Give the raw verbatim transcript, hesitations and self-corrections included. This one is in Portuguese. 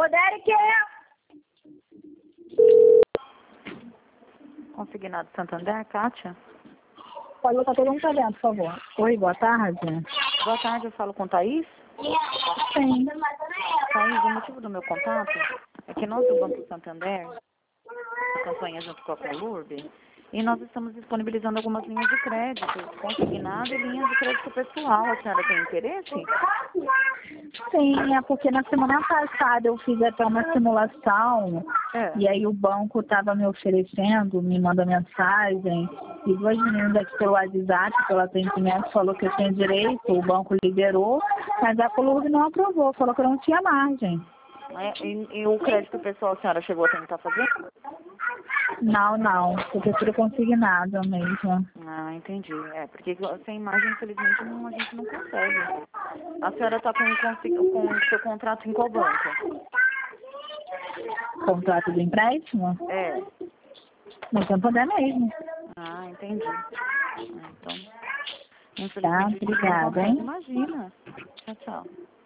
Ô, Derek! Consignado Santander, Kátia? Pode botar todo mundo pra dentro, por favor. Oi, boa tarde. Boa tarde, eu falo com Thaís. Sim. Thaís, o motivo do meu contato é que nós do Banco Santander, a campanha junto com a Colurb, e nós estamos disponibilizando algumas linhas de crédito, consignado e linhas de crédito pessoal. A senhora tem interesse? Sim, é porque na semana passada eu fiz até uma simulação É. e aí o banco estava me oferecendo, me manda mensagem, e duas meninas aqui pelo WhatsApp, pelo atendimento, falou que eu tinha direito, o banco liberou, mas a Colurb não aprovou, falou que eu não tinha margem. É, e, e o crédito pessoal a senhora chegou a tentar fazer? Não, não, eu prefiro consignado mesmo. Ah, entendi. É, porque sem imagem, infelizmente, não, a gente não consegue. A senhora está com, com, com o seu contrato em qual banco? Contrato de empréstimo? É. No Santander mesmo. Ah, entendi. Ah, então, Tá, infelizmente, a gente não obrigada, consegue. hein? Imagina. Tchau, tchau.